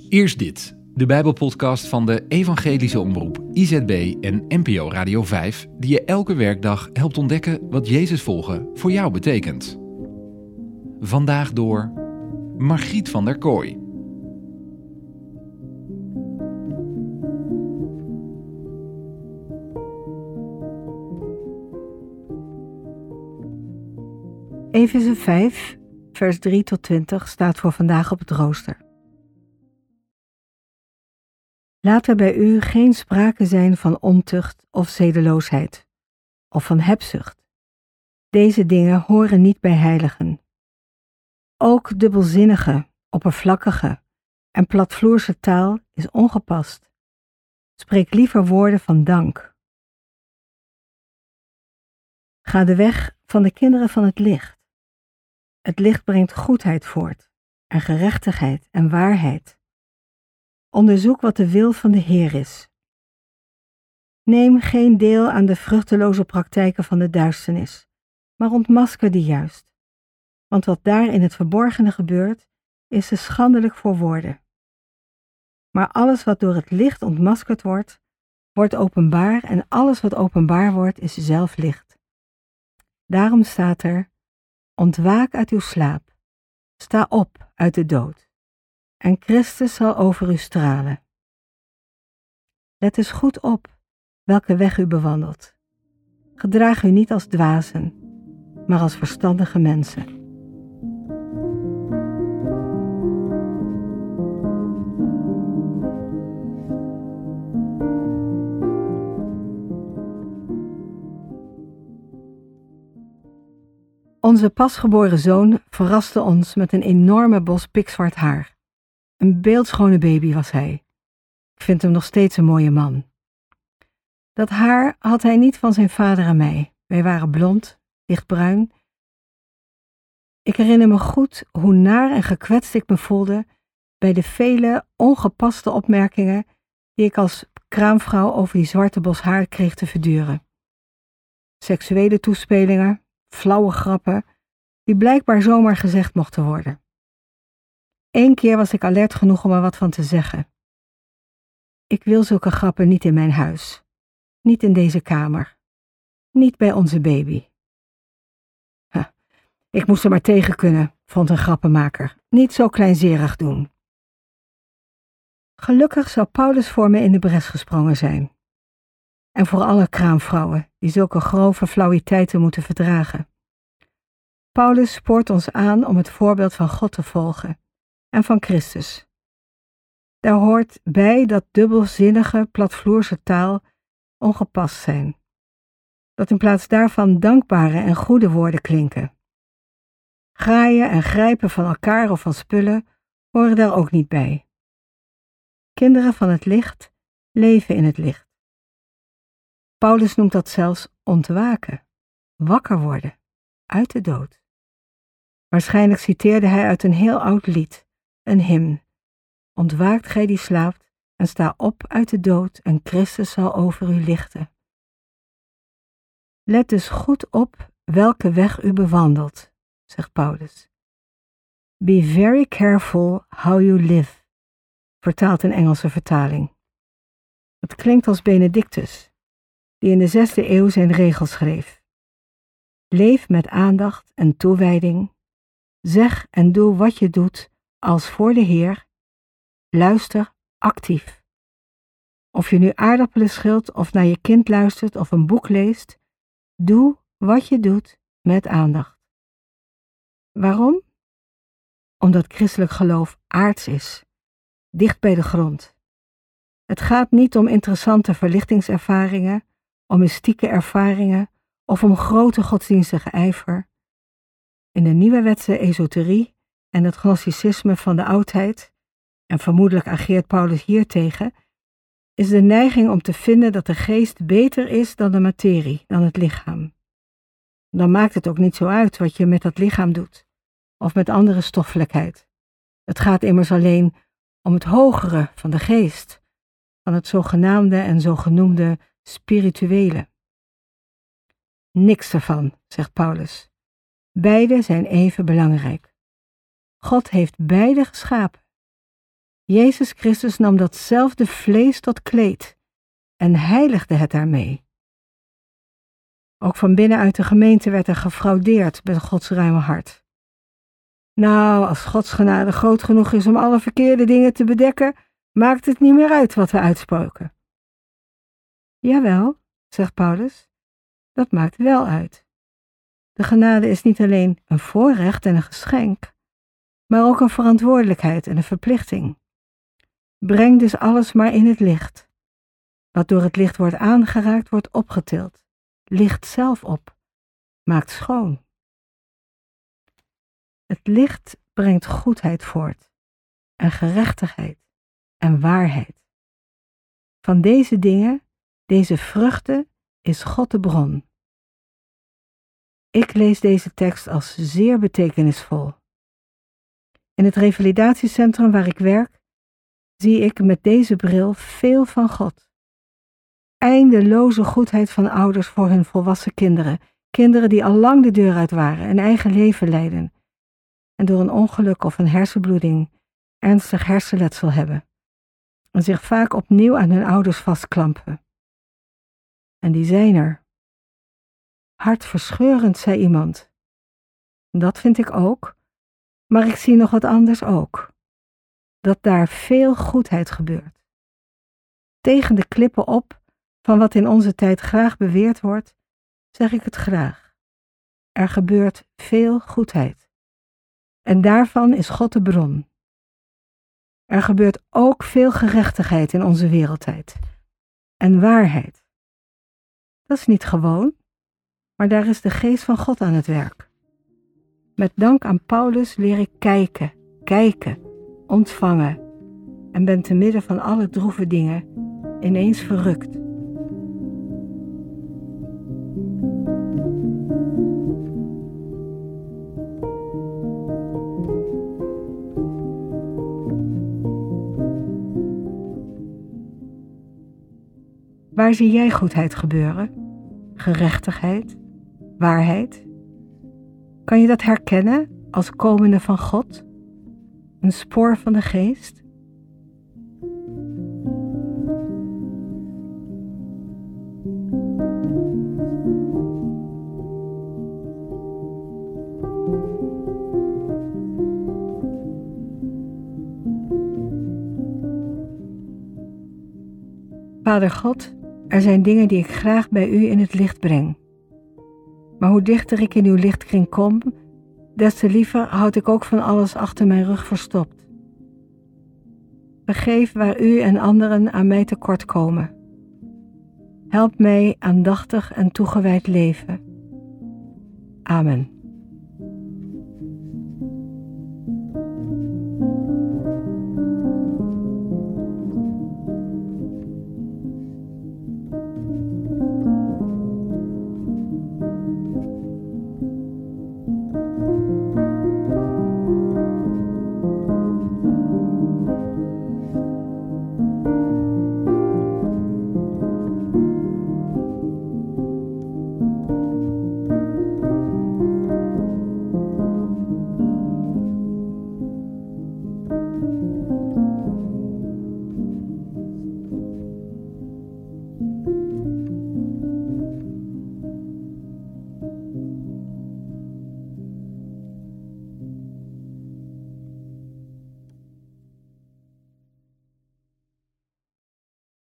Eerst dit, de Bijbelpodcast van de Evangelische Omroep IZB en NPO Radio 5, die je elke werkdag helpt ontdekken wat Jezus volgen voor jou betekent. Vandaag door Margriet van der Kooi. Efeze 5, vers 3 tot 20 staat voor vandaag op het rooster. Laat er bij u geen sprake zijn van ontucht of zedeloosheid, of van hebzucht. Deze dingen horen niet bij heiligen. Ook dubbelzinnige, oppervlakkige en platvloerse taal is ongepast. Spreek liever woorden van dank. Ga de weg van de kinderen van het licht. Het licht brengt goedheid voort, en gerechtigheid en waarheid. Onderzoek wat de wil van de Heer is. Neem geen deel aan de vruchteloze praktijken van de duisternis, maar ontmasker die juist. Want wat daar in het verborgene gebeurt, is te schandelijk voor woorden. Maar alles wat door het licht ontmaskerd wordt, wordt openbaar en alles wat openbaar wordt, is zelf licht. Daarom staat er: ontwaak uit uw slaap, sta op uit de dood, en Christus zal over u stralen. Let dus goed op welke weg u bewandelt. Gedraag u niet als dwazen, maar als verstandige mensen. Onze pasgeboren zoon verraste ons met een enorme bos pikzwart haar. Een beeldschone baby was hij. Ik vind hem nog steeds een mooie man. Dat haar had hij niet van zijn vader en mij. Wij waren blond, lichtbruin. Ik herinner me goed hoe naar en gekwetst ik me voelde bij de vele ongepaste opmerkingen die ik als kraamvrouw over die zwarte bos haar kreeg te verduren. Seksuele toespelingen, flauwe grappen, die blijkbaar zomaar gezegd mochten worden. Eén keer was ik alert genoeg om er wat van te zeggen. Ik wil zulke grappen niet in mijn huis, niet in deze kamer, niet bij onze baby. Ik moest er maar tegen kunnen, vond een grappenmaker. Niet zo kleinzerig doen. Gelukkig zou Paulus voor me in de bres gesprongen zijn. En voor alle kraamvrouwen die zulke grove flauwiteiten moeten verdragen. Paulus spoort ons aan om het voorbeeld van God te volgen en van Christus. Daar hoort bij dat dubbelzinnige, platvloerse taal ongepast zijn. Dat in plaats daarvan dankbare en goede woorden klinken. Graaien en grijpen van elkaar of van spullen horen daar ook niet bij. Kinderen van het licht leven in het licht. Paulus noemt dat zelfs ontwaken, wakker worden, uit de dood. Waarschijnlijk citeerde hij uit een heel oud lied, een hymn. Ontwaakt gij die slaapt en sta op uit de dood en Christus zal over u lichten. Let dus goed op welke weg u bewandelt, zegt Paulus. Be very careful how you live, vertaalt een Engelse vertaling. Het klinkt als Benedictus, die in de 6e eeuw zijn regels schreef. Leef met aandacht en toewijding. Zeg en doe wat je doet als voor de Heer. Luister actief. Of je nu aardappelen schilt of naar je kind luistert of een boek leest, doe wat je doet met aandacht. Waarom? Omdat christelijk geloof aards is, dicht bij de grond. Het gaat niet om interessante verlichtingservaringen, om mystieke ervaringen of om grote godsdienstige ijver. In de nieuwerwetse esoterie en het gnosticisme van de oudheid, en vermoedelijk ageert Paulus hiertegen, is de neiging om te vinden dat de geest beter is dan de materie, dan het lichaam. Dan maakt het ook niet zo uit wat je met dat lichaam doet, of met andere stoffelijkheid. Het gaat immers alleen om het hogere van de geest, van het zogenaamde en zogenoemde spirituele. Niks ervan, zegt Paulus. Beide zijn even belangrijk. God heeft beide geschapen. Jezus Christus nam datzelfde vlees tot kleed en heiligde het daarmee. Ook van binnenuit de gemeente werd er gefraudeerd met Gods ruime hart. Nou, als Gods genade groot genoeg is om alle verkeerde dingen te bedekken, maakt het niet meer uit wat we uitspreken. Jawel, zegt Paulus, dat maakt wel uit. De genade is niet alleen een voorrecht en een geschenk, maar ook een verantwoordelijkheid en een verplichting. Breng dus alles maar in het licht. Wat door het licht wordt aangeraakt, wordt opgetild. Licht zelf op, maakt schoon. Het licht brengt goedheid voort, en gerechtigheid en waarheid. Van deze dingen, deze vruchten, is God de bron. Ik lees deze tekst als zeer betekenisvol. In het revalidatiecentrum waar ik werk, zie ik met deze bril veel van God. Eindeloze goedheid van ouders voor hun volwassen kinderen, kinderen die al lang de deur uit waren en eigen leven leiden, en door een ongeluk of een hersenbloeding ernstig hersenletsel hebben, en zich vaak opnieuw aan hun ouders vastklampen. En die zijn er. Hartverscheurend, zei iemand. Dat vind ik ook, maar ik zie nog wat anders ook. Dat daar veel goedheid gebeurt. Tegen de klippen op van wat in onze tijd graag beweerd wordt, zeg ik het graag. Er gebeurt veel goedheid. En daarvan is God de bron. Er gebeurt ook veel gerechtigheid in onze wereldtijd. En waarheid. Dat is niet gewoon, maar daar is de geest van God aan het werk. Met dank aan Paulus leer ik kijken, ontvangen en ben te midden van alle droeve dingen ineens verrukt. Waar zie jij goedheid gebeuren? Gerechtigheid? Waarheid? Kan je dat herkennen als komende van God? Een spoor van de geest? Vader God, er zijn dingen die ik graag bij u in het licht breng. Maar hoe dichter ik in uw lichtkring kom, des te liever houd ik ook van alles achter mijn rug verstopt. Vergeef waar u en anderen aan mij tekort komen. Help mij aandachtig en toegewijd leven. Amen.